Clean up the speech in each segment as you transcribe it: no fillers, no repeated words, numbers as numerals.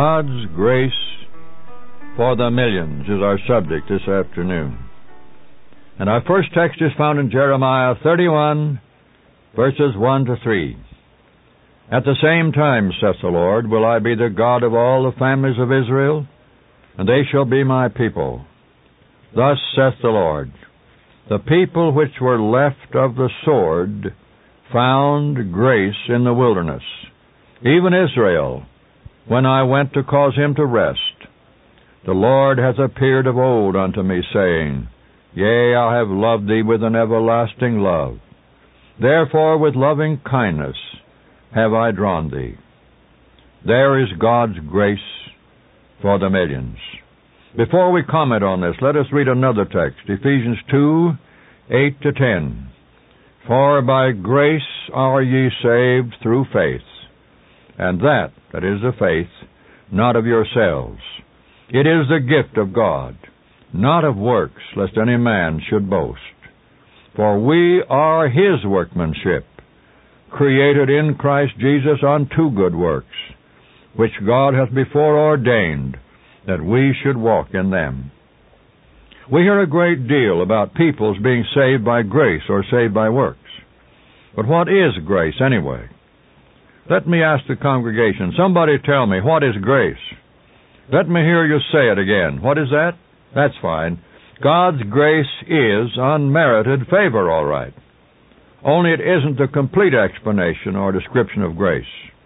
God's grace for the millions is our subject this afternoon. And our first text is found in Jeremiah 31, verses 1 to 3. At the same time, saith the Lord, will I be the God of all the families of Israel, and they shall be my people. Thus saith the Lord, the people which were left of the sword found grace in the wilderness, even Israel, when I went to cause him to rest. The Lord hath appeared of old unto me, saying, Yea, I have loved thee with an everlasting love. Therefore with loving kindness have I drawn thee. There is God's grace for the millions. Before we comment on this, let us read another text, Ephesians 2, 8 to 10. For by grace are ye saved through faith, and that is the faith, not of yourselves. It is the gift of God, not of works, lest any man should boast. For we are his workmanship, created in Christ Jesus unto good works, which God hath before ordained that we should walk in them. We hear a great deal about peoples being saved by grace or saved by works. But what is grace anyway? Let me ask the congregation, somebody tell me, what is grace? Let me hear you say it again. What is that? That's fine. God's grace is unmerited favor, all right. Only it isn't a complete explanation or description of grace.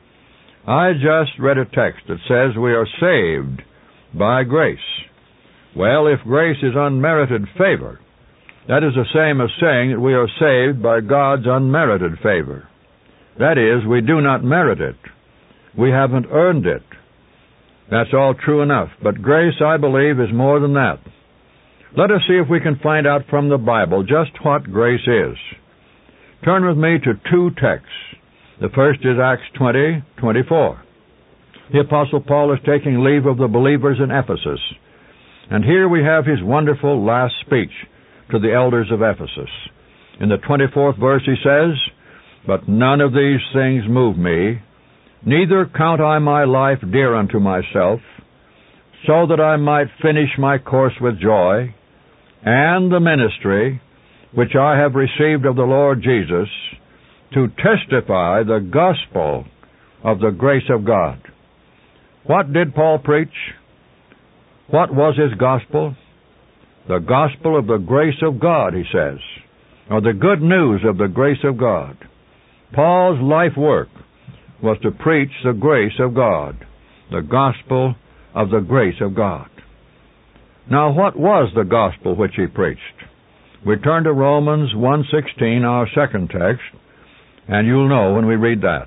I just read a text that says we are saved by grace. Well, if grace is unmerited favor, that is the same as saying that we are saved by God's unmerited favor. That is, we do not merit it. We haven't earned it. That's all true enough. But grace, I believe, is more than that. Let us see if we can find out from the Bible just what grace is. Turn with me to two texts. The first is Acts 20:24. The Apostle Paul is taking leave of the believers in Ephesus. And here we have his wonderful last speech to the elders of Ephesus. In the 24th verse he says, But none of these things move me, neither count I my life dear unto myself, so that I might finish my course with joy, and the ministry which I have received of the Lord Jesus, to testify the gospel of the grace of God. What did Paul preach? What was his gospel? The gospel of the grace of God, he says, or the good news of the grace of God. Paul's life work was to preach the grace of God, the gospel of the grace of God. Now, what was the gospel which he preached? We turn to Romans 1:16, our second text, and you'll know when we read that.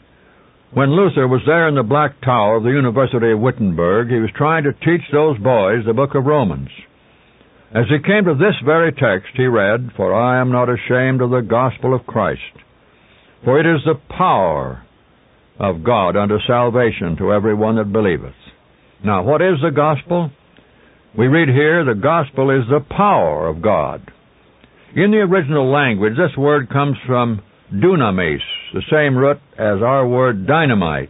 When Luther was there in the Black Tower of the University of Wittenberg, he was trying to teach those boys the book of Romans. As he came to this very text, he read, For I am not ashamed of the gospel of Christ, for it is the power of God unto salvation to every one that believeth. Now, what is the gospel? We read here, the gospel is the power of God. In the original language, this word comes from dunamis, the same root as our word dynamite.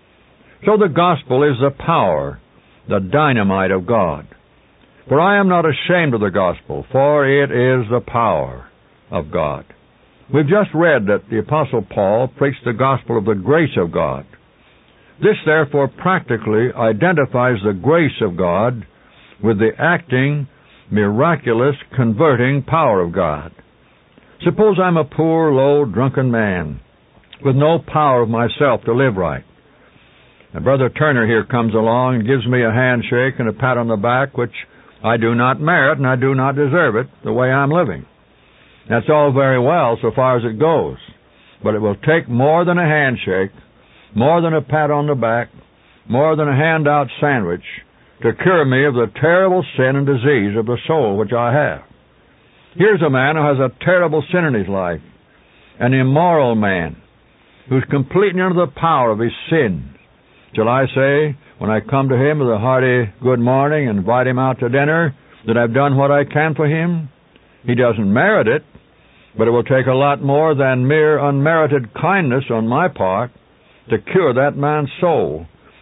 So the gospel is the power, the dynamite of God. For I am not ashamed of the gospel, for it is the power of God. We've just read that the Apostle Paul preached the gospel of the grace of God. This, therefore, practically identifies the grace of God with the acting, miraculous, converting power of God. Suppose I'm a poor, low, drunken man with no power of myself to live right. And Brother Turner here comes along and gives me a handshake and a pat on the back, which I do not merit and I do not deserve it the way I'm living. That's all very well so far as it goes, but it will take more than a handshake, more than a pat on the back, more than a handout sandwich to cure me of the terrible sin and disease of the soul which I have. Here's a man who has a terrible sin in his life, an immoral man, who's completely under the power of his sin. Shall I say, when I come to him with a hearty good morning and invite him out to dinner, that I've done what I can for him? He doesn't merit it, but it will take a lot more than mere unmerited kindness on my part to cure that man's soul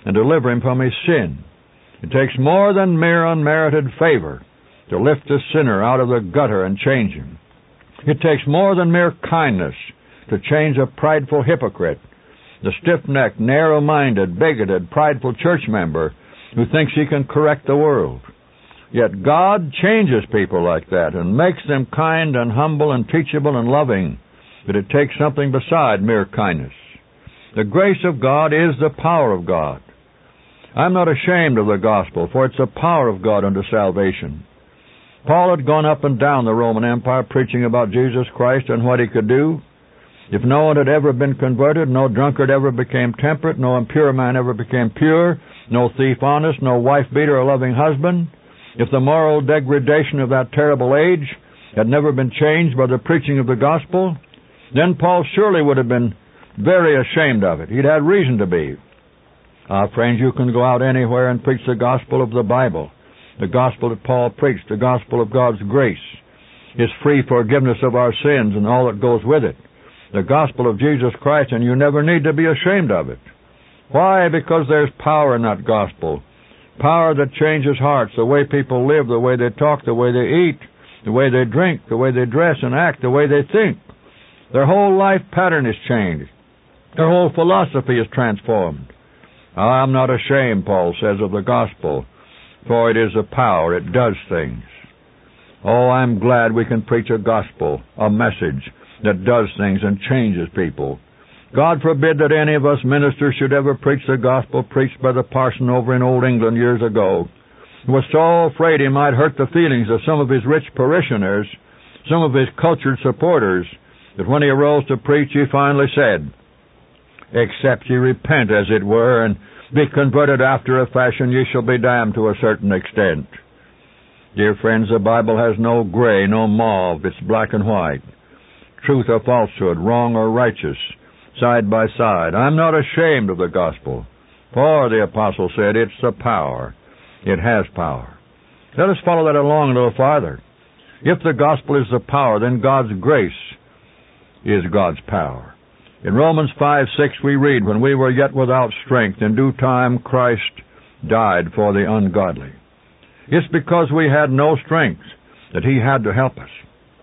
and deliver him from his sin. It takes more than mere unmerited favor to lift a sinner out of the gutter and change him. It takes more than mere kindness to change a prideful hypocrite, the stiff-necked, narrow-minded, bigoted, prideful church member who thinks he can correct the world. Yet God changes people like that and makes them kind and humble and teachable and loving, but it takes something beside mere kindness. The grace of God is the power of God. I'm not ashamed of the gospel, for it's the power of God unto salvation. Paul had gone up and down the Roman Empire preaching about Jesus Christ and what he could do. If no one had ever been converted, no drunkard ever became temperate, no impure man ever became pure, no thief honest, no wife-beater or loving husband, if the moral degradation of that terrible age had never been changed by the preaching of the gospel, then Paul surely would have been very ashamed of it. He'd had reason to be. Friends, you can go out anywhere and preach the gospel of the Bible, the gospel that Paul preached, the gospel of God's grace, His free forgiveness of our sins and all that goes with it, the gospel of Jesus Christ, and you never need to be ashamed of it. Why? Because there's power in that gospel. Power that changes hearts, the way people live, the way they talk, the way they eat, the way they drink, the way they dress and act, the way they think. Their whole life pattern is changed. Their whole philosophy is transformed. I'm not ashamed, Paul says, of the gospel, for it is a power. It does things. Oh, I'm glad we can preach a gospel, a message that does things and changes people. God forbid that any of us ministers should ever preach the gospel preached by the parson over in old England years ago, who was so afraid he might hurt the feelings of some of his rich parishioners, some of his cultured supporters, that when he arose to preach, he finally said, "Except ye repent, as it were, and be converted after a fashion, ye shall be damned to a certain extent." Dear friends, the Bible has no gray, no mauve. It's black and white. Truth or falsehood, wrong or righteous, side by side. I'm not ashamed of the gospel, for the apostle said it's the power. It has power. Let us follow that along a little farther. If the gospel is the power, then God's grace is God's power. In Romans 5:6 we read, "When we were yet without strength, in due time Christ died for the ungodly." It's because we had no strength that He had to help us.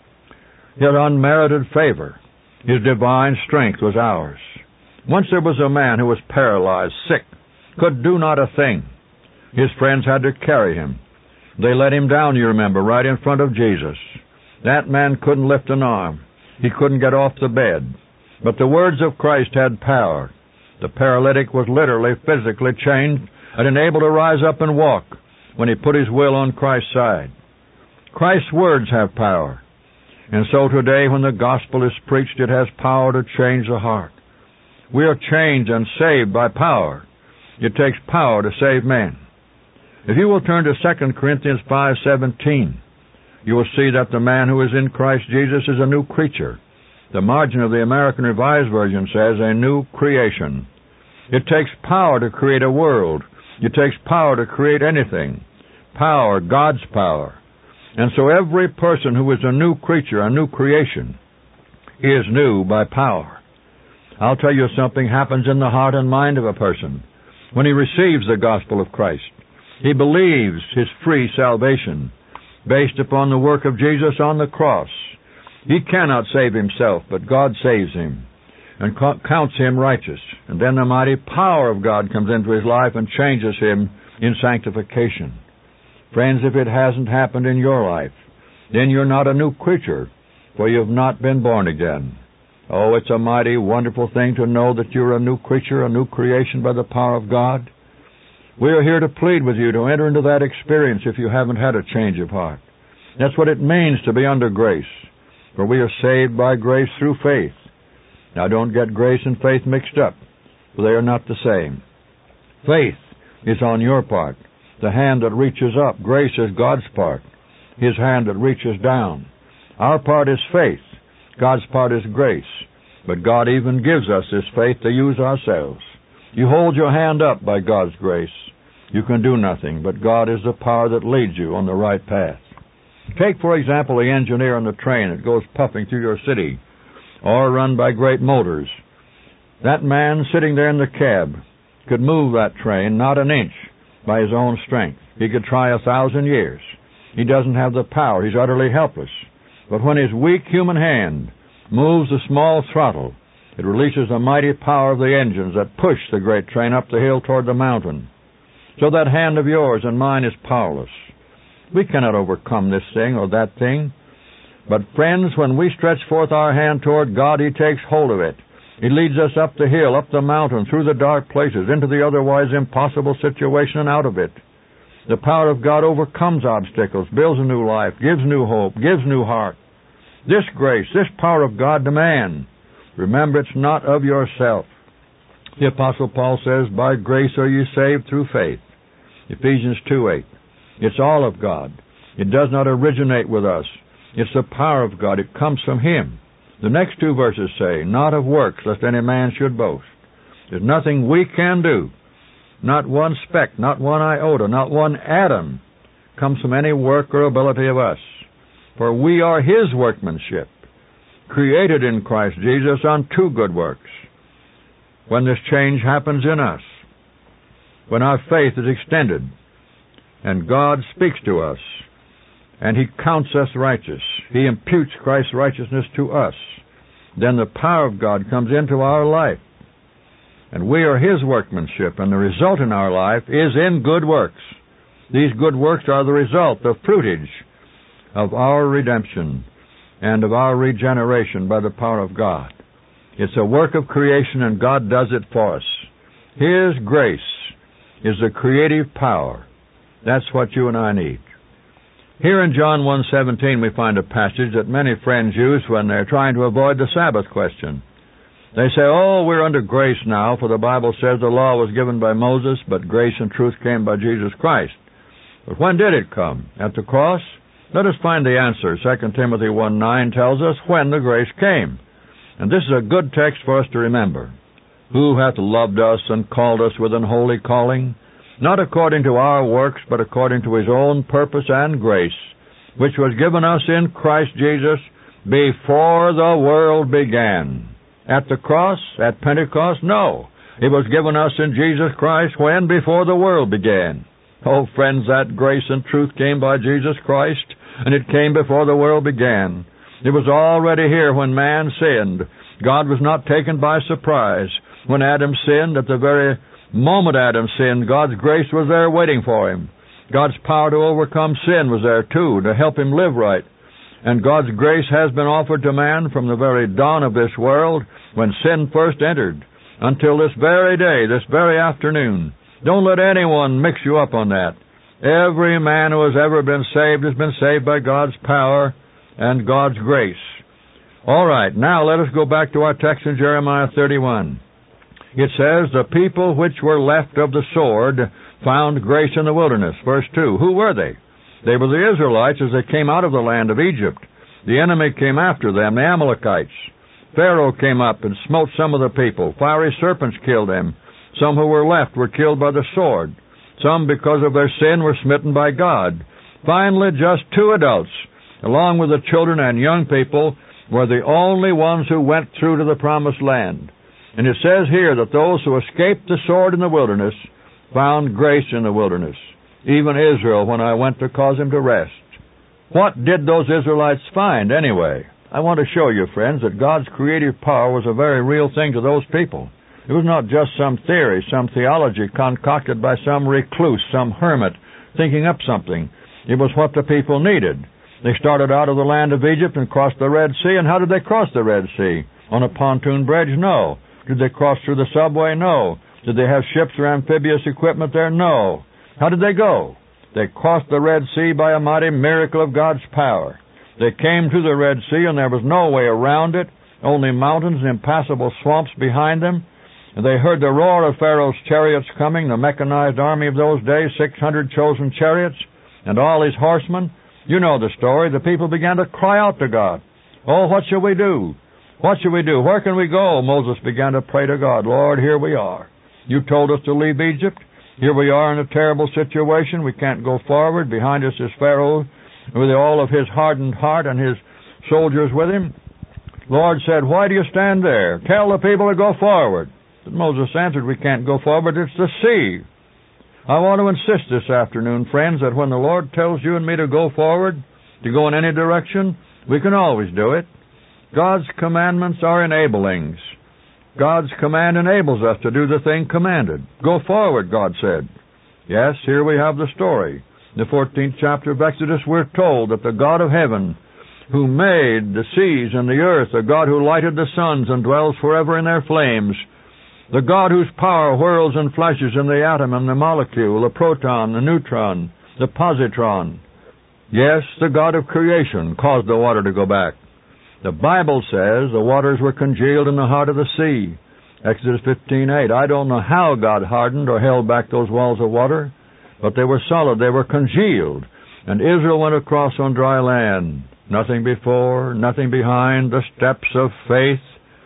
His unmerited favor, His divine strength was ours. Once there was a man who was paralyzed, sick, could do not a thing. His friends had to carry him. They let him down, you remember, right in front of Jesus. That man couldn't lift an arm. He couldn't get off the bed. But the words of Christ had power. The paralytic was literally, physically changed and enabled to rise up and walk when he put his will on Christ's side. Christ's words have power. And so today, when the gospel is preached, it has power to change the heart. We are changed and saved by power. It takes power to save men. If you will turn to 2 Corinthians 5:17, you will see that the man who is in Christ Jesus is a new creature. The margin of the American Revised Version says, a new creation. It takes power to create a world. It takes power to create anything. Power, God's power. And so every person who is a new creature, a new creation, is new by power. I'll tell you, something happens in the heart and mind of a person when he receives the gospel of Christ. He believes his free salvation based upon the work of Jesus on the cross. He cannot save himself, but God saves him and counts him righteous. And then the mighty power of God comes into his life and changes him in sanctification. Friends, if it hasn't happened in your life, then you're not a new creature, for you've not been born again. Oh, it's a mighty wonderful thing to know that you're a new creature, a new creation by the power of God. We are here to plead with you to enter into that experience if you haven't had a change of heart. That's what it means to be under grace, for we are saved by grace through faith. Now, don't get grace and faith mixed up, for they are not the same. Faith is on your part, the hand that reaches up. Grace is God's part, His hand that reaches down. Our part is faith. God's part is grace. But God even gives us this faith to use ourselves. You hold your hand up by God's grace. You can do nothing, but God is the power that leads you on the right path. Take, for example, the engineer on the train that goes puffing through your city, or run by great motors. That man sitting there in the cab, could move that train not an inch by his own strength. He could try 1,000 years. He doesn't have the power. He's utterly helpless. But when his weak human hand moves the small throttle, it releases the mighty power of the engines that push the great train up the hill toward the mountain. So that hand of yours and mine is powerless. We cannot overcome this thing or that thing. But friends, when we stretch forth our hand toward God, He takes hold of it. He leads us up the hill, up the mountain, through the dark places, into the otherwise impossible situation and out of it. The power of God overcomes obstacles, builds a new life, gives new hope, gives new heart. This grace, this power of God to man, remember, it's not of yourself. The Apostle Paul says, by grace are you saved through faith. Ephesians 2:8. It's all of God. It does not originate with us. It's the power of God. It comes from Him. The next two verses say, not of works, lest any man should boast. There's nothing we can do. Not one speck, not one iota, not one atom comes from any work or ability of us. For we are His workmanship, created in Christ Jesus unto good works. When this change happens in us, when our faith is extended, and God speaks to us, and He counts us righteous, He imputes Christ's righteousness to us, then the power of God comes into our life. And we are His workmanship, and the result in our life is in good works. These good works are the result, the fruitage of our redemption and of our regeneration by the power of God. It's a work of creation, and God does it for us. His grace is the creative power. That's what you and I need. Here in John 1:17 we find a passage that many friends use when they're trying to avoid the Sabbath question. They say, oh, we're under grace now, for the Bible says the law was given by Moses, but grace and truth came by Jesus Christ. But when did it come? At the cross? Let us find the answer. 2 Timothy 1:9 tells us when the grace came. And this is a good text for us to remember. Who hath loved us and called us with an holy calling? Not according to our works, but according to His own purpose and grace, which was given us in Christ Jesus before the world began. At the cross? At Pentecost? No. It was given us in Jesus Christ when? Before the world began. Oh, friends, that grace and truth came by Jesus Christ, and it came before the world began. It was already here when man sinned. God was not taken by surprise. When Adam sinned, at the very moment Adam sinned, God's grace was there waiting for him. God's power to overcome sin was there too, to help him live right. And God's grace has been offered to man from the very dawn of this world, when sin first entered, until this very day, this very afternoon. Don't let anyone mix you up on that. Every man who has ever been saved by God's power and God's grace. All right, now let us go back to our text in Jeremiah 31. It says, the people which were left of the sword found grace in the wilderness. Verse 2. Who were they? They were the Israelites as they came out of the land of Egypt. The enemy came after them, the Amalekites. Pharaoh came up and smote some of the people. Fiery serpents killed them. Some who were left were killed by the sword. Some, because of their sin, were smitten by God. Finally, just 2 adults, along with the children and young people, were the only ones who went through to the promised land. And it says here that those who escaped the sword in the wilderness found grace in the wilderness. Even Israel, when I went to cause him to rest. What did those Israelites find anyway? I want to show you, friends, that God's creative power was a very real thing to those people. It was not just some theory, some theology concocted by some recluse, some hermit, thinking up something. It was what the people needed. They started out of the land of Egypt and crossed the Red Sea. And how did they cross the Red Sea? On a pontoon bridge? No. Did they cross through the subway? No. Did they have ships or amphibious equipment there? No. How did they go? They crossed the Red Sea by a mighty miracle of God's power. They came to the Red Sea, and there was no way around it, only mountains and impassable swamps behind them. And they heard the roar of Pharaoh's chariots coming, the mechanized army of those days, 600 chosen chariots, and all his horsemen. You know the story. The people began to cry out to God. Oh, what shall we do? What shall we do? Where can we go? Moses began to pray to God. Lord, here we are. You told us to leave Egypt. Here we are in a terrible situation. We can't go forward. Behind us is Pharaoh with all of his hardened heart and his soldiers with him. Lord said, why do you stand there? Tell the people to go forward. But Moses answered, we can't go forward, it's the sea. I want to insist this afternoon, friends, that when the Lord tells you and me to go forward, to go in any direction, we can always do it. God's commandments are enablings. God's command enables us to do the thing commanded. Go forward, God said. Yes, here we have the story. In the 14th chapter of Exodus, we're told that the God of heaven, who made the seas and the earth, the God who lighted the suns and dwells forever in their flames, the God whose power whirls and flashes in the atom and the molecule, the proton, the neutron, the positron. Yes, the God of creation caused the water to go back. The Bible says the waters were congealed in the heart of the sea. Exodus 15:8. I don't know how God hardened or held back those walls of water, but they were solid, they were congealed, and Israel went across on dry land. Nothing before, nothing behind, the steps of faith,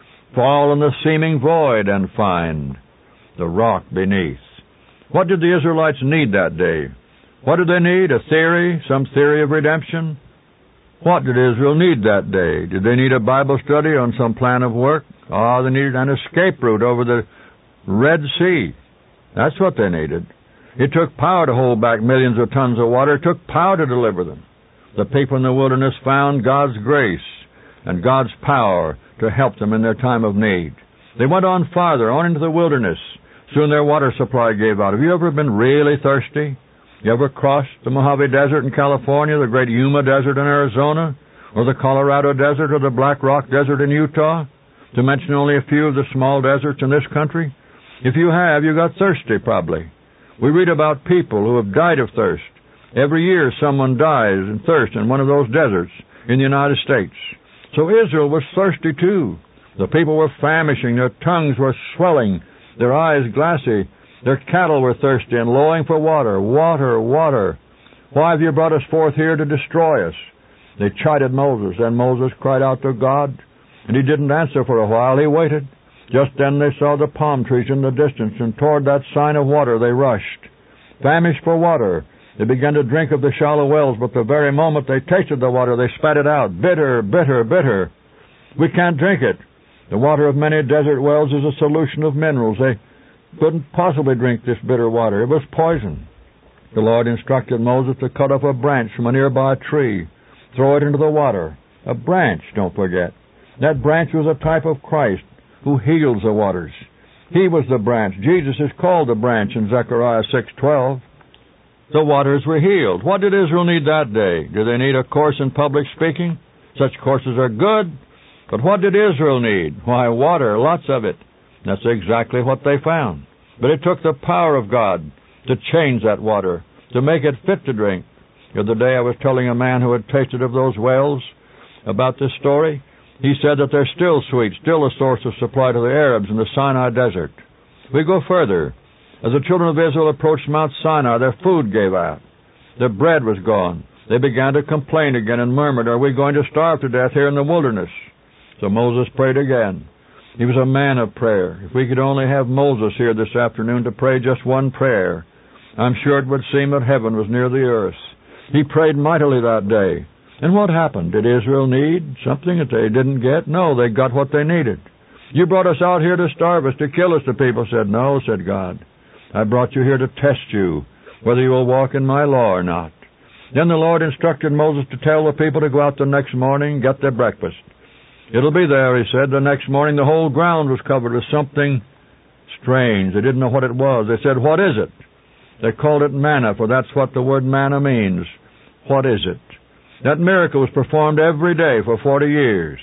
fall in the seeming void and find the rock beneath. What did the Israelites need that day? What did they need? A theory? Some theory of redemption? What did Israel need that day? Did they need a Bible study on some plan of work? They needed an escape route over the Red Sea. That's what they needed. It took power to hold back millions of tons of water. It took power to deliver them. The people in the wilderness found God's grace and God's power to help them in their time of need. They went on farther, on into the wilderness. Soon their water supply gave out. Have you ever been really thirsty? You ever crossed the Mojave Desert in California, the Great Yuma Desert in Arizona, or the Colorado Desert or the Black Rock Desert in Utah, to mention only a few of the small deserts in this country? If you have, you got thirsty probably. We read about people who have died of thirst. Every year someone dies in thirst in one of those deserts in the United States. So Israel was thirsty too. The people were famishing, their tongues were swelling, their eyes glassy, their cattle were thirsty and lowing for water. Water, water. Why have you brought us forth here to destroy us? They chided Moses, and Moses cried out to God, and he didn't answer for a while. He waited. Just then they saw the palm trees in the distance, and toward that sign of water they rushed. Famished for water, they began to drink of the shallow wells, but the very moment they tasted the water, they spat it out. Bitter, bitter, bitter. We can't drink it. The water of many desert wells is a solution of minerals. They couldn't possibly drink this bitter water. It was poison. The Lord instructed Moses to cut off a branch from a nearby tree, throw it into the water. A branch, don't forget. That branch was a type of Christ, who heals the waters. He was the branch. Jesus is called the branch in Zechariah 6:12. The waters were healed. What did Israel need that day? Did they need a course in public speaking? Such courses are good. But what did Israel need? Why, water, lots of it. That's exactly what they found. But it took the power of God to change that water, to make it fit to drink. The other day I was telling a man who had tasted of those wells about this story. He said that they're still sweet, still a source of supply to the Arabs in the Sinai Desert. We go further. As the children of Israel approached Mount Sinai, their food gave out. Their bread was gone. They began to complain again and murmured, are we going to starve to death here in the wilderness? So Moses prayed again. He was a man of prayer. If we could only have Moses here this afternoon to pray just one prayer, I'm sure it would seem that heaven was near the earth. He prayed mightily that day. And what happened? Did Israel need something that they didn't get? No, they got what they needed. You brought us out here to starve us, to kill us, the people said. No, said God. I brought you here to test you, whether you will walk in my law or not. Then the Lord instructed Moses to tell the people to go out the next morning, get their breakfast. It'll be there, he said. The next morning the whole ground was covered with something strange. They didn't know what it was. They said, what is it? They called it manna, for that's what the word manna means. What is it? That miracle was performed every day for 40 years.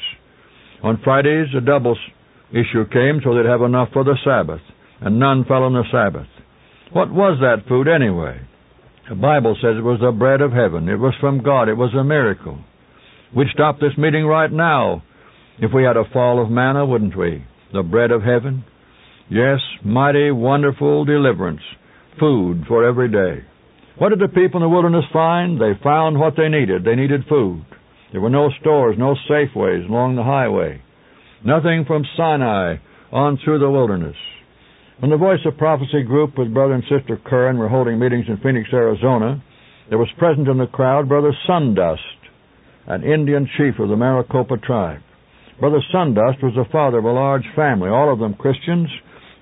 On Fridays, a double issue came so they'd have enough for the Sabbath, and none fell on the Sabbath. What was that food anyway? The Bible says it was the bread of heaven. It was from God. It was a miracle. We'd stop this meeting right now if we had a fall of manna, wouldn't we? The bread of heaven. Yes, mighty, wonderful deliverance. Food for every day. What did the people in the wilderness find? They found what they needed. They needed food. There were no stores, no Safeways along the highway. Nothing from Sinai on through the wilderness. When the Voice of Prophecy group with Brother and Sister Curran were holding meetings in Phoenix, Arizona, there was present in the crowd Brother Sundust, an Indian chief of the Maricopa tribe. Brother Sundust was the father of a large family, all of them Christians.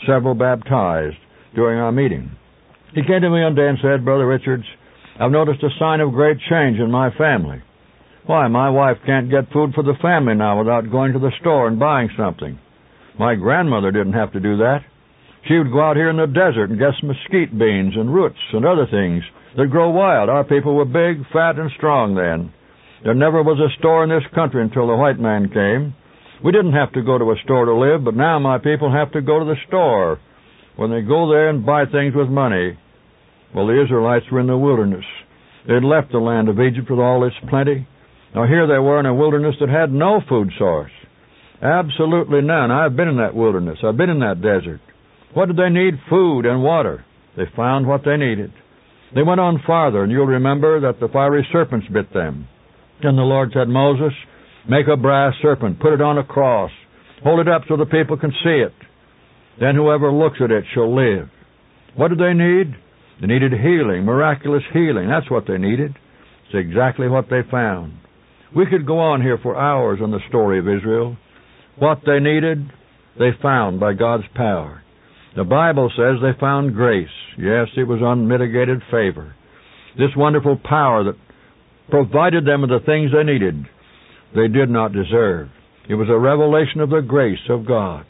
several baptized during our meeting. He came to me one day and said, "Brother Richards, I've noticed a sign of great change in my family. Why, my wife can't get food for the family now without going to the store and buying something. My grandmother didn't have to do that. She would go out here in the desert and get some mesquite beans and roots and other things that grow wild. Our people were big, fat, and strong then. There never was a store in this country until the white man came. We didn't have to go to a store to live, but now my people have to go to the store when they go there and buy things with money." Well, the Israelites were in the wilderness. They had left the land of Egypt with all its plenty. Now here they were in a wilderness that had no food source. Absolutely none. I've been in that wilderness. I've been in that desert. What did they need? Food and water. They found what they needed. They went on farther, and you'll remember that the fiery serpents bit them. Then the Lord said, "Moses, make a brass serpent, put it on a cross, hold it up so the people can see it. Then whoever looks at it shall live." What did they need? They needed healing, miraculous healing. That's what they needed. It's exactly what they found. We could go on here for hours on the story of Israel. What they needed, they found by God's power. The Bible says they found grace. Yes, it was unmitigated favor. This wonderful power that provided them with the things they needed, they did not deserve. It was a revelation of the grace of God.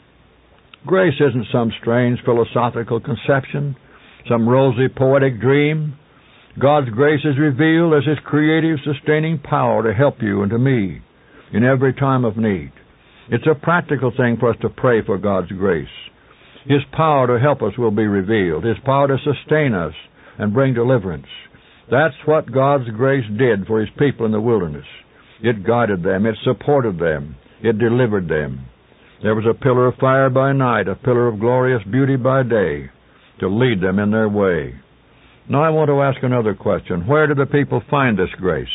Grace isn't some strange philosophical conception, some rosy poetic dream. God's grace is revealed as His creative, sustaining power to help you and to me in every time of need. It's a practical thing for us to pray for God's grace. His power to help us will be revealed, His power to sustain us and bring deliverance. That's what God's grace did for His people in the wilderness. It guided them, it supported them, it delivered them. There was a pillar of fire by night, a pillar of glorious beauty by day, to lead them in their way. Now I want to ask another question. Where did the people find this grace?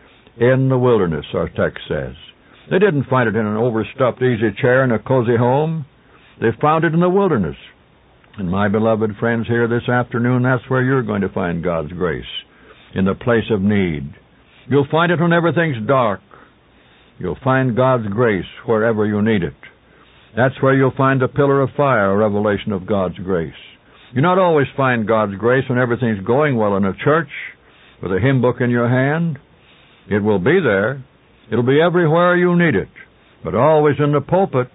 In the wilderness, our text says. They didn't find it in an overstuffed easy chair in a cozy home. They found it in the wilderness. And my beloved friends here this afternoon, that's where you're going to find God's grace, in the place of need. You'll find it when everything's dark. You'll find God's grace wherever you need it. That's where you'll find the pillar of fire, a revelation of God's grace. You not always find God's grace when everything's going well in a church with a hymn book in your hand. It will be there. It'll be everywhere you need it, but always in the pulpit.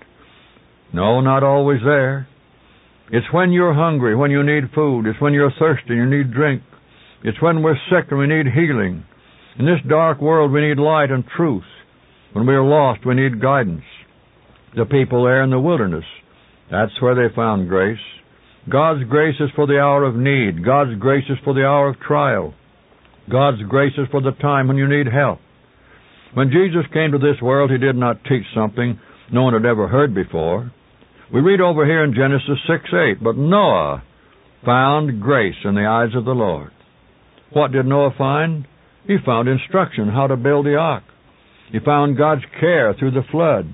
No, not always there. It's when you're hungry, when you need food. It's when you're thirsty and you need drink. It's when we're sick and we need healing. In this dark world, we need light and truth. When we are lost, we need guidance. The people there in the wilderness, that's where they found grace. God's grace is for the hour of need. God's grace is for the hour of trial. God's grace is for the time when you need help. When Jesus came to this world, He did not teach something no one had ever heard before. We read over here in Genesis 6:8, but Noah found grace in the eyes of the Lord. What did Noah find? He found instruction how to build the ark. He found God's care through the flood.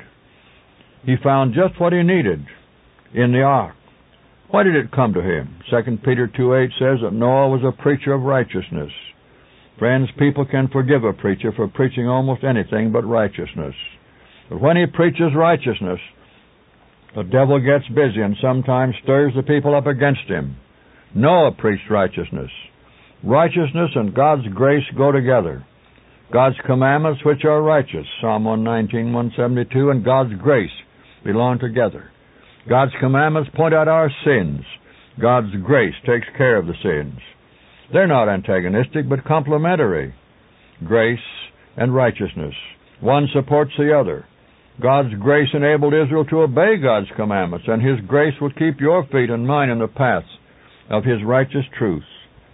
He found just what he needed in the ark. Why did it come to him? 2 Peter 2:8 says that Noah was a preacher of righteousness. Friends, people can forgive a preacher for preaching almost anything but righteousness. But when he preaches righteousness, the devil gets busy and sometimes stirs the people up against him. Noah preached righteousness. Righteousness and God's grace go together. God's commandments, which are righteous, Psalm 119, 172, and God's grace belong together. God's commandments point out our sins. God's grace takes care of the sins. They're not antagonistic, but complementary. Grace and righteousness. One supports the other. God's grace enabled Israel to obey God's commandments, and His grace would keep your feet and mine in the paths of His righteous truths.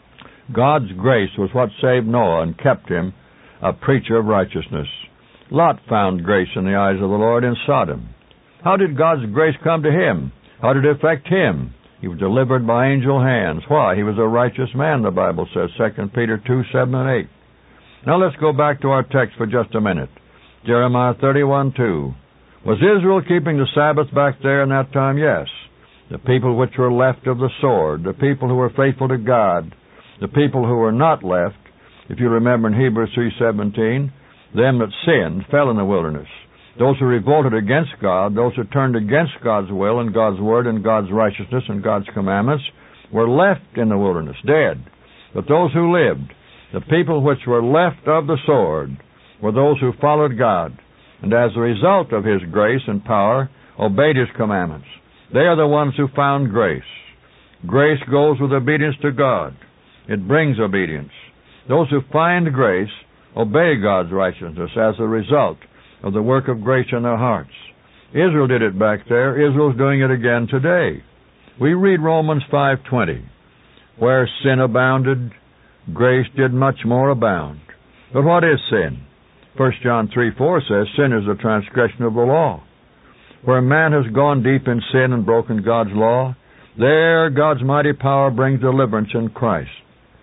God's grace was what saved Noah and kept him a preacher of righteousness. Lot found grace in the eyes of the Lord in Sodom. How did God's grace come to him? How did it affect him? He was delivered by angel hands. Why? He was a righteous man, the Bible says, 2 Peter 2:7 and 8. Now let's go back to our text for just a minute. Jeremiah 31:2. Was Israel keeping the Sabbath back there in that time? Yes. The people which were left of the sword, the people who were faithful to God, the people who were not left, if you remember in Hebrews 3:17, them that sinned fell in the wilderness. those who revolted against God, those who turned against God's will and God's word and God's righteousness and God's commandments, were left in the wilderness, dead. But those who lived, the people which were left of the sword, were those who followed God, and as a result of His grace and power, obeyed His commandments. They are the ones who found grace. Grace goes with obedience to God. It brings obedience. Those who find grace obey God's righteousness as a result of the work of grace in their hearts. Israel did it back there. Israel's doing it again today. We read Romans 5:20, where sin abounded, grace did much more abound. But what is sin? 1 John 3:4 says sin is a transgression of the law. Where man has gone deep in sin and broken God's law, there God's mighty power brings deliverance in Christ.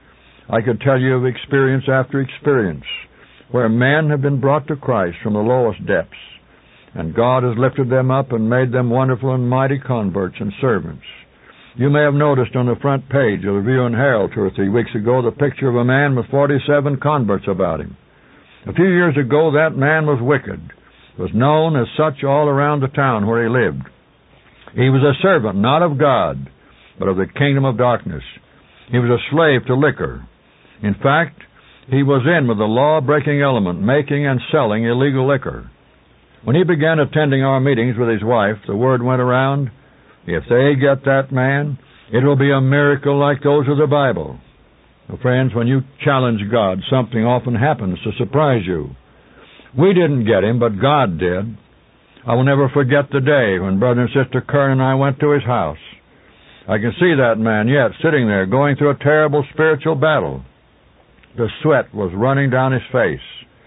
I could tell you of experience after experience where men have been brought to Christ from the lowest depths, and God has lifted them up and made them wonderful and mighty converts and servants. You may have noticed on the front page of the Review and Herald 2 or 3 weeks ago the picture of a man with 47 converts about him. A few years ago that man was wicked, was known as such all around the town where he lived. He was a servant, not of God, but of the kingdom of darkness. He was a slave to liquor. In fact, he was in with the law-breaking element, making and selling illegal liquor. When he began attending our meetings with his wife, the word went around, if they get that man, it will be a miracle like those of the Bible. Well, friends, when you challenge God, something often happens to surprise you. We didn't get him, but God did. I will never forget the day when Brother and Sister Kern and I went to his house. I can see that man yet, sitting there, going through a terrible spiritual battle. The sweat was running down his face.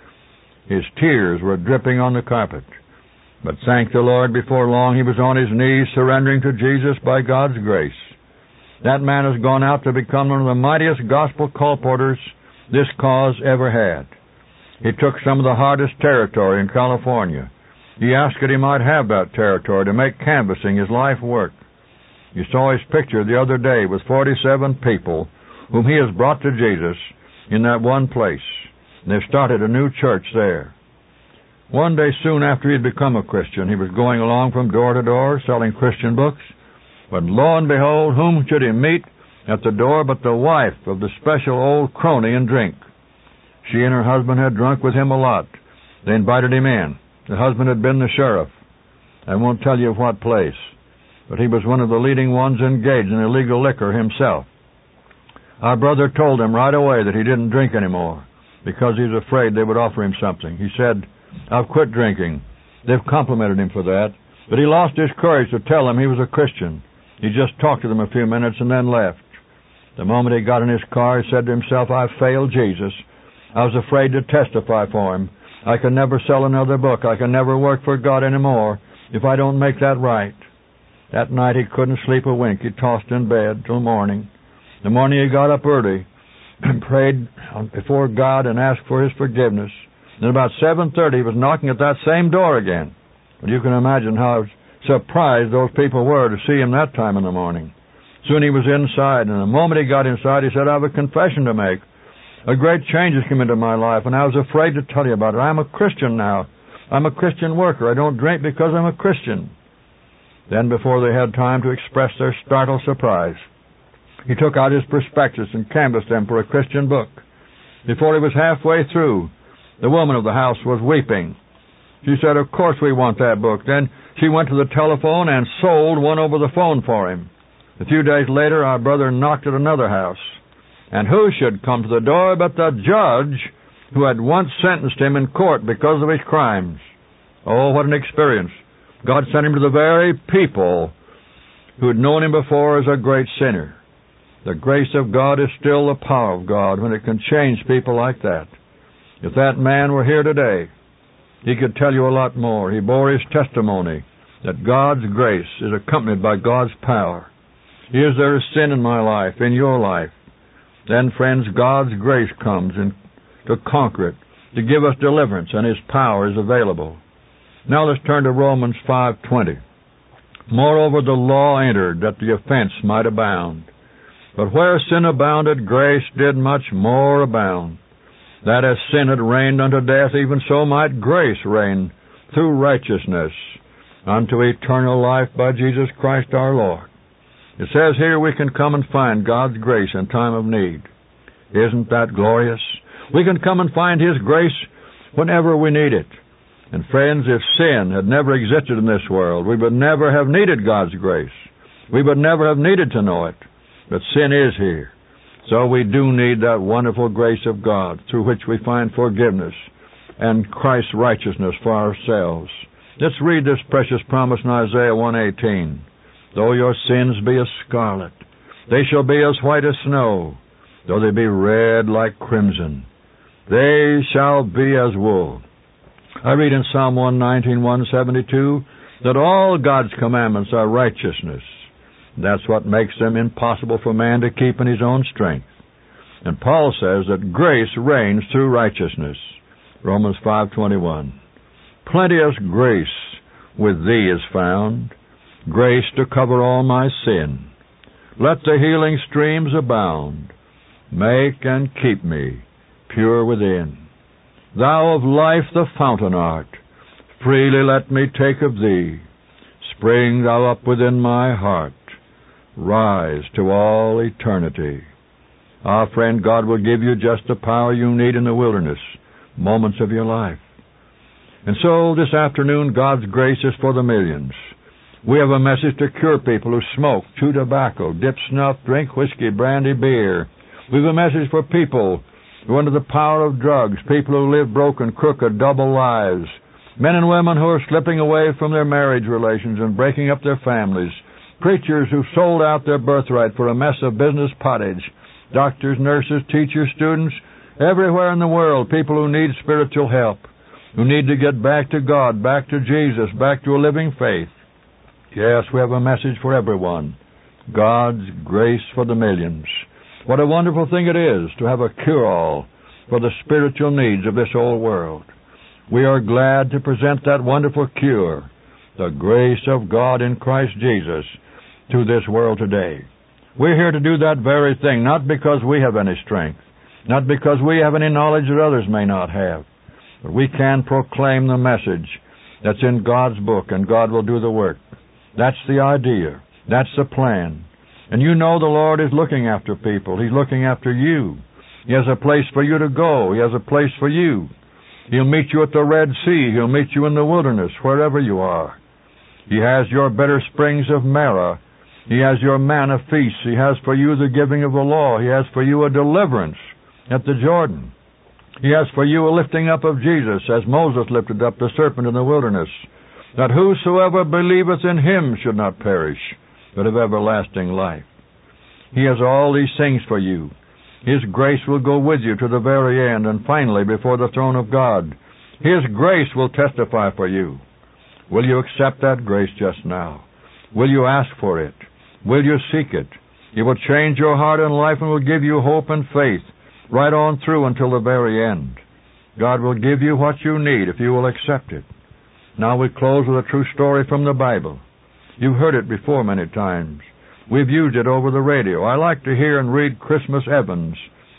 His tears were dripping on the carpet. But thank the Lord, before long he was on his knees surrendering to Jesus by God's grace. That man has gone out to become one of the mightiest gospel colporteurs this cause ever had. He took some of the hardest territory in California. He asked that he might have that territory to make canvassing his life work. You saw his picture the other day with 47 people whom he has brought to Jesus in that one place. And they've started a new church there. One day soon after he had become a Christian, he was going along from door to door selling Christian books. But lo and behold, whom should he meet at the door but the wife of the special old crony in drink. She and her husband had drunk with him a lot. They invited him in. The husband had been the sheriff. I won't tell you of what place, but he was one of the leading ones engaged in illegal liquor himself. Our brother told him right away that he didn't drink anymore because he was afraid they would offer him something. He said, I've quit drinking. They've complimented him for that, but he lost his courage to tell them he was a Christian. He just talked to them a few minutes and then left. The moment he got in his car, he said to himself, I've failed Jesus. I was afraid to testify for him. I can never sell another book. I can never work for God anymore if I don't make that right. That night he couldn't sleep a wink. He tossed in bed till morning. The morning he got up early and prayed before God and asked for his forgiveness. And about 7:30 he was knocking at that same door again. Well, you can imagine how surprised those people were to see him that time in the morning. Soon he was inside, and the moment he got inside, he said, I have a confession to make. A great change has come into my life, and I was afraid to tell you about it. I'm a Christian now. I'm a Christian worker. I don't drink because I'm a Christian. Then, before they had time to express their startled surprise, he took out his prospectus and canvassed them for a Christian book. Before he was halfway through, the woman of the house was weeping. She said, of course we want that book. Then she went to the telephone and sold one over the phone for him. A few days later, our brother knocked at another house. And who should come to the door but the judge who had once sentenced him in court because of his crimes? Oh, what an experience. God sent him to the very people who had known him before as a great sinner. The grace of God is still the power of God when it can change people like that. If that man were here today, he could tell you a lot more. He bore his testimony that God's grace is accompanied by God's power. Is there a sin in my life, in your life? Then, friends, God's grace comes to conquer it, to give us deliverance, and His power is available. Now let's turn to Romans 5:20. Moreover, the law entered that the offense might abound. But where sin abounded, grace did much more abound. That as sin had reigned unto death, even so might grace reign through righteousness unto eternal life by Jesus Christ our Lord. It says here we can come and find God's grace in time of need. Isn't that glorious? We can come and find His grace whenever we need it. And friends, if sin had never existed in this world, we would never have needed God's grace. We would never have needed to know it. But sin is here. So we do need that wonderful grace of God through which we find forgiveness and Christ's righteousness for ourselves. Let's read this precious promise in Isaiah 1:18. Though your sins be as scarlet, they shall be as white as snow. Though they be red like crimson, they shall be as wool. I read in Psalm 119, 172, that all God's commandments are righteousness. That's what makes them impossible for man to keep in his own strength. And Paul says that grace reigns through righteousness. Romans 5:21. Plenteous grace with thee is found, grace to cover all my sin. Let the healing streams abound, make and keep me pure within. Thou of life the fountain art, freely let me take of thee. Spring thou up within my heart, rise to all eternity. Ah, friend, God will give you just the power you need in the wilderness, moments of your life. And so this afternoon, God's grace is for the millions. We have a message to cure people who smoke, chew tobacco, dip snuff, drink whiskey, brandy, beer. We have a message for people who are under the power of drugs, people who live broken, crooked, double lives, men and women who are slipping away from their marriage relations and breaking up their families, preachers who sold out their birthright for a mess of business pottage, doctors, nurses, teachers, students, everywhere in the world, people who need spiritual help, who need to get back to God, back to Jesus, back to a living faith. Yes, we have a message for everyone. God's grace for the millions. What a wonderful thing it is to have a cure-all for the spiritual needs of this old world. We are glad to present that wonderful cure, the grace of God in Christ Jesus, to this world today. We're here to do that very thing, not because we have any strength, not because we have any knowledge that others may not have, but we can proclaim the message that's in God's book, and God will do the work. That's the idea. That's the plan. And you know the Lord is looking after people. He's looking after you. He has a place for you to go. He has a place for you. He'll meet you at the Red Sea. He'll meet you in the wilderness, wherever you are. He has your bitter springs of Marah. He has your manna feast. He has for you the giving of the law. He has for you a deliverance at the Jordan. He has for you a lifting up of Jesus, as Moses lifted up the serpent in the wilderness, that whosoever believeth in him should not perish, but have everlasting life. He has all these things for you. His grace will go with you to the very end, and finally before the throne of God. His grace will testify for you. Will you accept that grace just now? Will you ask for it? Will you seek it? It will change your heart and life and will give you hope and faith right on through until the very end. God will give you what you need if you will accept it. Now we close with a true story from the Bible. You've heard it before many times. We've used it over the radio. I like to hear and read Christmas Evans'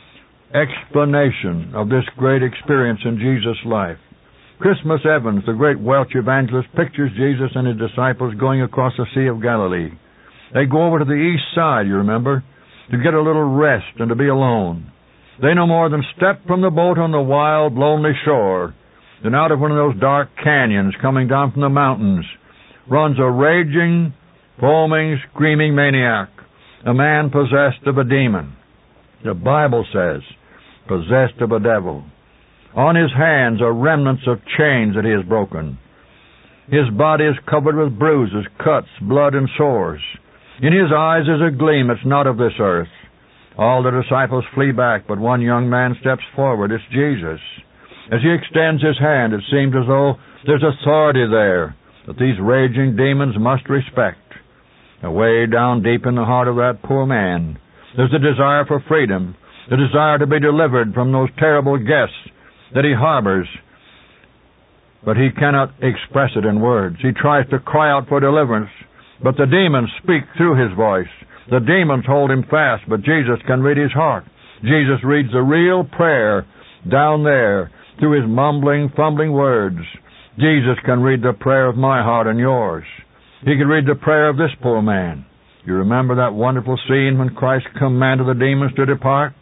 explanation of this great experience in Jesus' life. Christmas Evans, the great Welsh evangelist, pictures Jesus and his disciples going across the Sea of Galilee. They go over to the east side, you remember, to get a little rest and to be alone. They no more than step from the boat on the wild, lonely shore, and out of one of those dark canyons coming down from the mountains runs a raging, foaming, screaming maniac, a man possessed of a demon. The Bible says, possessed of a devil. On his hands are remnants of chains that he has broken. His body is covered with bruises, cuts, blood, and sores. In his eyes is a gleam that's not of this earth. All the disciples flee back, but one young man steps forward. It's Jesus. As he extends his hand, it seems as though there's authority there that these raging demons must respect. Away down deep in the heart of that poor man, there's a desire for freedom, the desire to be delivered from those terrible guests that he harbors. But he cannot express it in words. He tries to cry out for deliverance, but the demons speak through his voice. The demons hold him fast, but Jesus can read his heart. Jesus reads the real prayer down there through his mumbling, fumbling words. Jesus can read the prayer of my heart and yours. He can read the prayer of this poor man. You remember that wonderful scene when Christ commanded the demons to depart?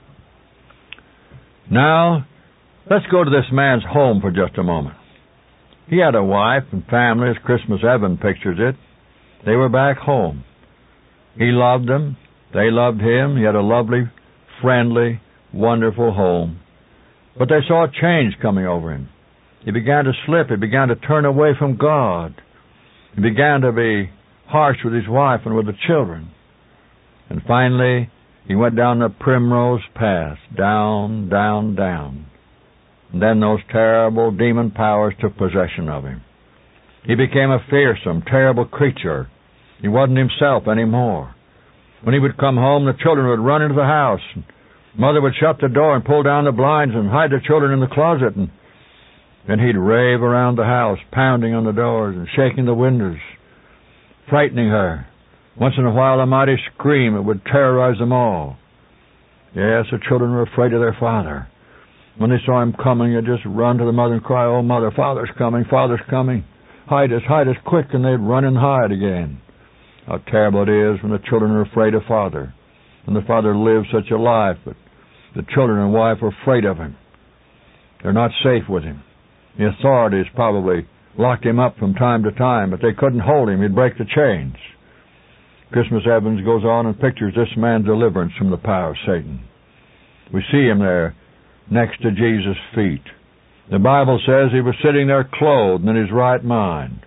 Now, let's go to this man's home for just a moment. He had a wife and family, as Christmas Evan pictures it. They were back home. He loved them. They loved him. He had a lovely, friendly, wonderful home. But they saw a change coming over him. He began to slip. He began to turn away from God. He began to be harsh with his wife and with the children. And finally, he went down the primrose path, down, down, down. And then those terrible demon powers took possession of him. He became a fearsome, terrible creature. He wasn't himself anymore. When he would come home, the children would run into the house. Mother would shut the door and pull down the blinds and hide the children in the closet. And then he'd rave around the house, pounding on the doors and shaking the windows, frightening her. Once in a while, a mighty scream that would terrorize them all. Yes, the children were afraid of their father. When they saw him coming, they'd just run to the mother and cry, "Oh, Mother, Father's coming, Father's coming. Hide us, quick," and they'd run and hide again. How terrible it is when the children are afraid of Father, and the Father lives such a life, but the children and wife are afraid of him. They're not safe with him. The authorities probably locked him up from time to time, but they couldn't hold him. He'd break the chains. Christmas Evans goes on and pictures this man's deliverance from the power of Satan. We see him there next to Jesus' feet. The Bible says he was sitting there clothed in his right mind.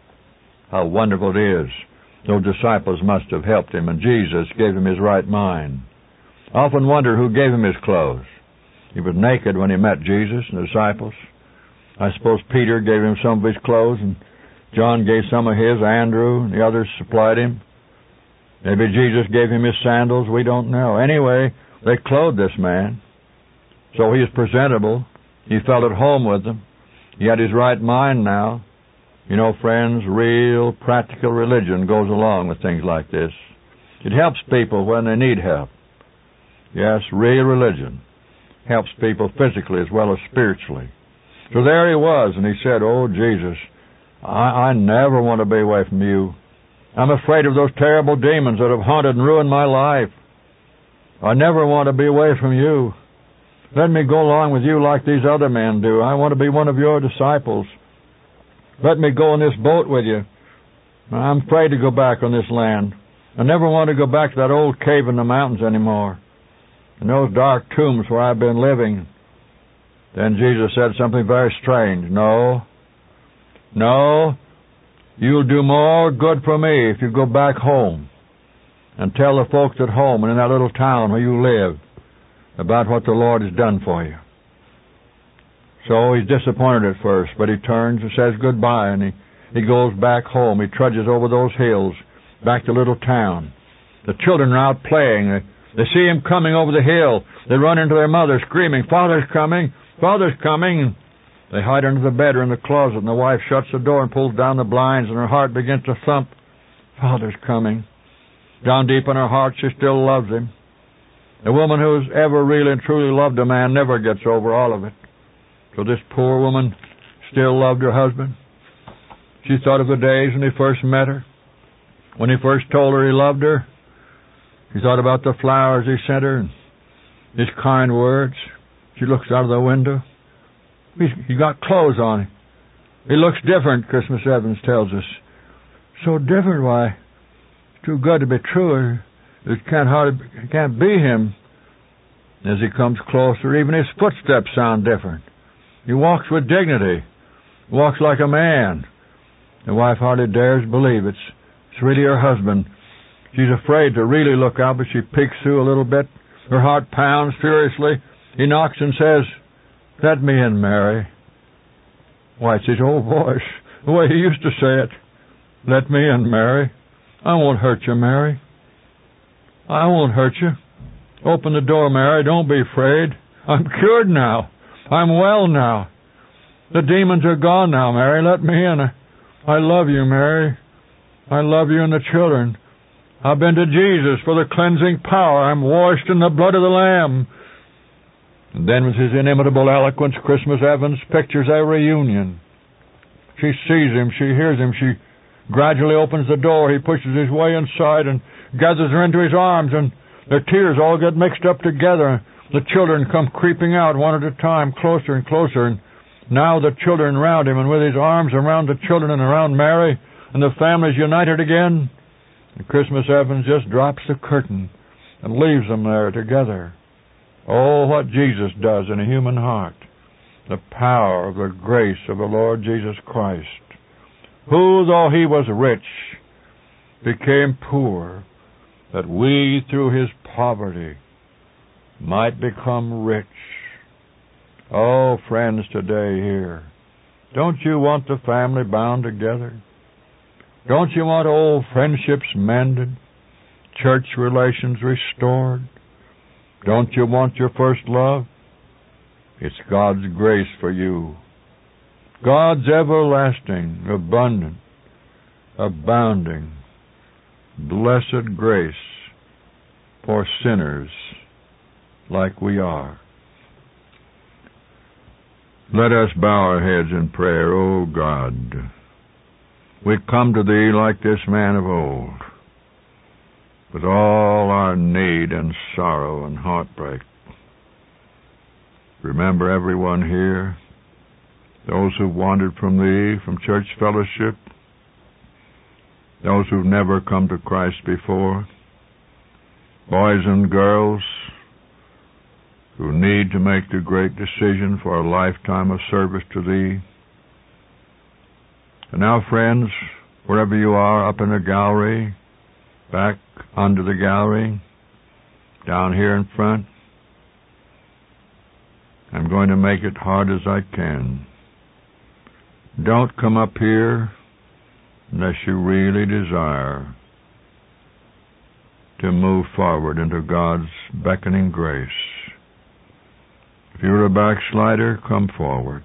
How wonderful it is. Those disciples must have helped him, and Jesus gave him his right mind. I often wonder who gave him his clothes. He was naked when he met Jesus and the disciples. I suppose Peter gave him some of his clothes, and John gave some of his, Andrew, and the others supplied him. Maybe Jesus gave him his sandals, we don't know. Anyway, they clothed this man. So he is presentable. He felt at home with them. He had his right mind now. You know, friends, real practical religion goes along with things like this. It helps people when they need help. Yes, real religion helps people physically as well as spiritually. So there he was, and he said, "Oh, Jesus, I never want to be away from you. I'm afraid of those terrible demons that have haunted and ruined my life. I never want to be away from you. Let me go along with you like these other men do. I want to be one of your disciples. Let me go in this boat with you. I'm afraid to go back on this land. I never want to go back to that old cave in the mountains anymore, and those dark tombs where I've been living." Then Jesus said something very strange. No, you'll do more good for me if you go back home and tell the folks at home and in that little town where you live about what the Lord has done for you. So he's disappointed at first, but he turns and says goodbye, and he goes back home. He trudges over those hills back to the little town. The children are out playing. They see him coming over the hill. They run into their mother screaming, "Father's coming! Father's coming!" They hide under the bed or in the closet, and the wife shuts the door and pulls down the blinds, and her heart begins to thump. Father's coming. Down deep in her heart, she still loves him. A woman who's ever really and truly loved a man never gets over all of it. So this poor woman still loved her husband. She thought of the days when he first met her, when he first told her he loved her. She thought about the flowers he sent her and his kind words. She looks out of the window. He got clothes on him. He looks different, Christmas Evans tells us. So different, why? It's too good to be true. It can't be him. As he comes closer, even his footsteps sound different. He walks with dignity, walks like a man. The wife hardly dares believe it's really her husband. She's afraid to really look out, but she peeks through a little bit. Her heart pounds furiously. He knocks and says, "Let me in, Mary." Why, it's his old voice, the way he used to say it. "Let me in, Mary. I won't hurt you, Mary. I won't hurt you. Open the door, Mary. Don't be afraid. I'm cured now. I'm well now. The demons are gone now, Mary. Let me in. I love you, Mary. I love you and the children. I've been to Jesus for the cleansing power. I'm washed in the blood of the Lamb." And then with his inimitable eloquence, Christmas Evans pictures a reunion. She sees him. She hears him. She gradually opens the door. He pushes his way inside and gathers her into his arms, and their tears all get mixed up together. The children come creeping out one at a time, closer and closer, and now the children around him, and with his arms around the children and around Mary, and the family's united again. And Christmas Evans just drops the curtain and leaves them there together. Oh, what Jesus does in a human heart. The power of the grace of the Lord Jesus Christ, who, though he was rich, became poor, that we, through his poverty, might become rich. Oh, friends, today here, don't you want the family bound together? Don't you want old friendships mended, church relations restored? Don't you want your first love? It's God's grace for you. God's everlasting, abundant, abounding, blessed grace for sinners like we are. Let us bow our heads in prayer. O God, we come to Thee like this man of old, with all our need and sorrow and heartbreak. Remember everyone here, those who wandered from Thee, from church fellowship, those who've never come to Christ before, boys and girls who need to make the great decision for a lifetime of service to Thee. And now, friends, wherever you are, up in the gallery, back under the gallery, down here in front, I'm going to make it hard as I can. Don't come up here unless you really desire to move forward into God's beckoning grace. If you're a backslider, come forward.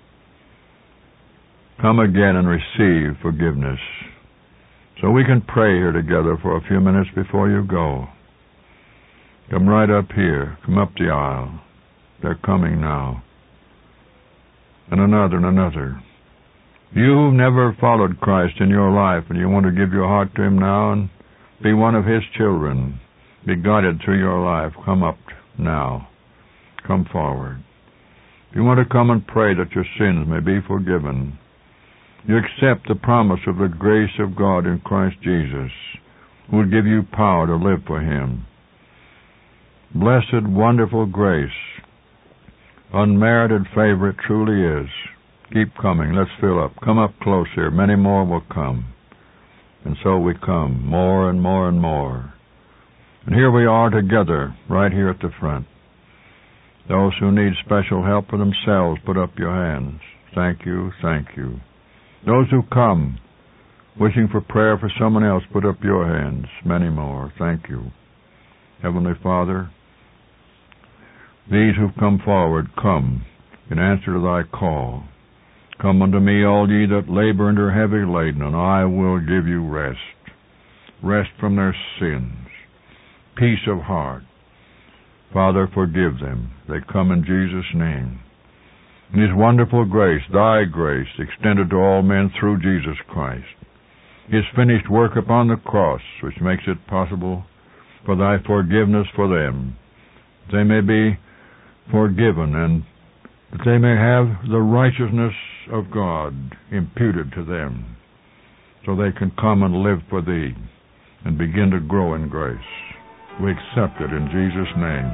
Come again and receive forgiveness, so we can pray here together for a few minutes before you go. Come right up here. Come up the aisle. They're coming now. And another and another. You've never followed Christ in your life, and you want to give your heart to Him now and be one of His children, be guided through your life. Come up now. Come forward. If you want to come and pray that your sins may be forgiven, you accept the promise of the grace of God in Christ Jesus, who will give you power to live for Him. Blessed, wonderful grace, unmerited favor it truly is. Keep coming. Let's fill up. Come up close here. Many more will come. And so we come, more and more and more. And here we are together, right here at the front. Those who need special help for themselves, put up your hands. Thank you, thank you. Those who come, wishing for prayer for someone else, put up your hands. Many more. Thank you. Heavenly Father, these who've come forward, come in answer to Thy call. Come unto me, all ye that labor and are heavy laden, and I will give you rest. Rest from their sins. Peace of heart. Father, forgive them. They come in Jesus' name. And His wonderful grace, Thy grace, extended to all men through Jesus Christ. His finished work upon the cross, which makes it possible for Thy forgiveness for them, that they may be forgiven and that they may have the righteousness of God imputed to them, so they can come and live for Thee and begin to grow in grace. We accept it in Jesus' name.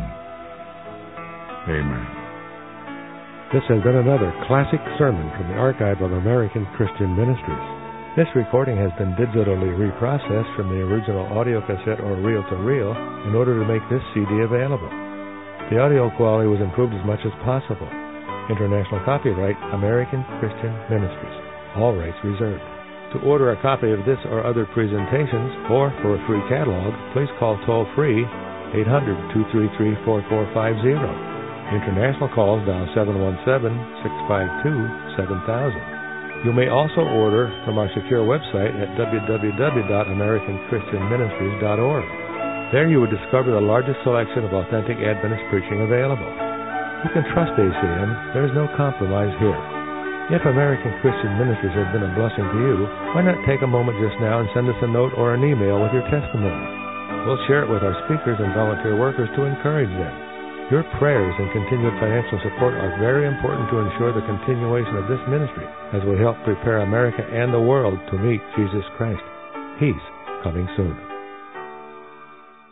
Amen. This has been another classic sermon from the Archive of American Christian Ministries. This recording has been digitally reprocessed from the original audio cassette or reel-to-reel in order to make this CD available. The audio quality was improved as much as possible. International copyright, American Christian Ministries. All rights reserved. To order a copy of this or other presentations, or for a free catalog, please call toll-free 800-233-4450. International calls dial 717-652-7000. You may also order from our secure website at www.americanchristianministries.org. There you will discover the largest selection of authentic Adventist preaching available. You can trust ACM. There is no compromise here. If American Christian Ministries has been a blessing to you, why not take a moment just now and send us a note or an email with your testimony? We'll share it with our speakers and volunteer workers to encourage them. Your prayers and continued financial support are very important to ensure the continuation of this ministry as we help prepare America and the world to meet Jesus Christ. He's coming soon.